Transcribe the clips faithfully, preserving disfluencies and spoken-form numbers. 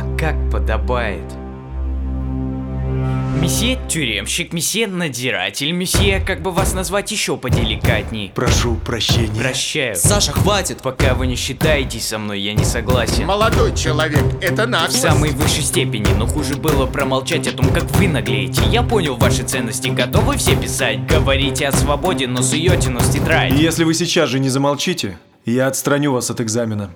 как подобает. Месье тюремщик, месье надзиратель, месье, как бы вас назвать еще поделикатней? Прошу прощения. Прощаю. Саша, хватит! Пока вы не считаетесь со мной, я не согласен. Молодой человек, это В наглость. самой высшей степени, но хуже было промолчать о том, как вы наглеете. Я понял ваши ценности, готовы все писать? Говорите о свободе, но суете нос в тетрадь. И если вы сейчас же не замолчите, я отстраню вас от экзамена.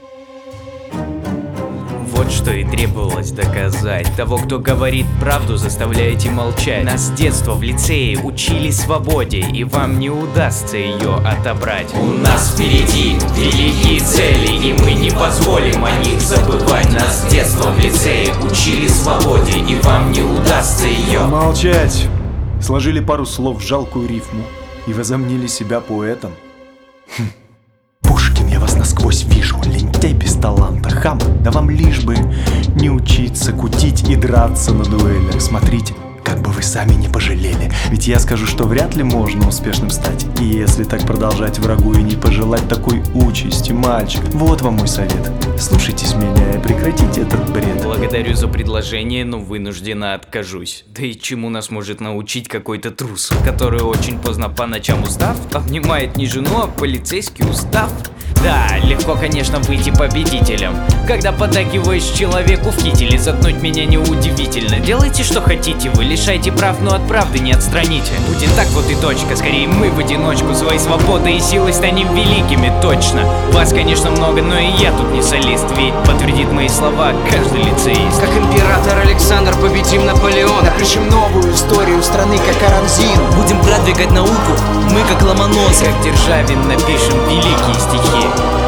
Вот что и требовалось доказать. Того, кто говорит правду, заставляете молчать. Нас с детства в лицее учили свободе, и вам не удастся ее отобрать. У нас впереди великие цели, и мы не позволим о них забывать. Нас с детства в лицее учили свободе, и вам не удастся ее. Молчать! Сложили пару слов в жалкую рифму и возомнили себя поэтом. Хм. Пушкин, я вас насквозь вижу, лентяй без таланта, хам. Да вам лишь бы не учиться кутить и драться на дуэлях. Смотрите, как бы вы сами не пожалели. Ведь я скажу, что вряд ли можно успешным стать. И если так продолжать врагу и не пожелать такой участи, мальчик, вот вам мой совет. Слушайтесь меня и прекратите этот бред. Благодарю за предложение, но вынужденно откажусь. Да и чему нас может научить какой-то трус, который очень поздно по ночам устав обнимает не жену, а полицейский устав? Да, легко, конечно, выйти победителем, когда поддакиваешь человеку в кителе. Заткнуть меня неудивительно. Делайте, что хотите, вы лишайте прав, но от правды не отстраните. Будет так вот и точка. Скорее мы в одиночку своей свободой и силой станем великими, точно. Вас, конечно, много, но и я тут не солист. Ведь подтвердит мои слова каждый лицеист. Как император Александр победим Наполеона. Напишем новую историю страны, как Арамзин. Будем продвигать науку, мы как Ломоносов. Как Державин напишем великие стихи.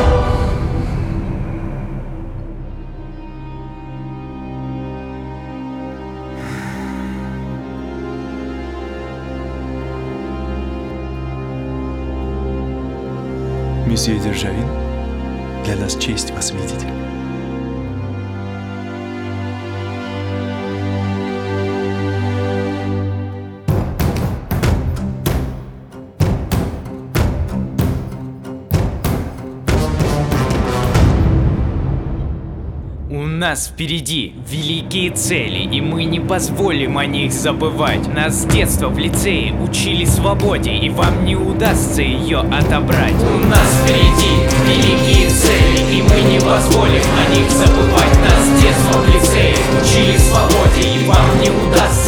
Месье Державин, для нас честь вас видеть. У нас впереди великие цели, и мы не позволим о них забывать. Нас с детства в лицее учили свободе, и вам не удастся ее отобрать. У нас впереди великие цели, и мы не позволим о них забывать. Нас с детства в лицее учили свободе, и вам не удастся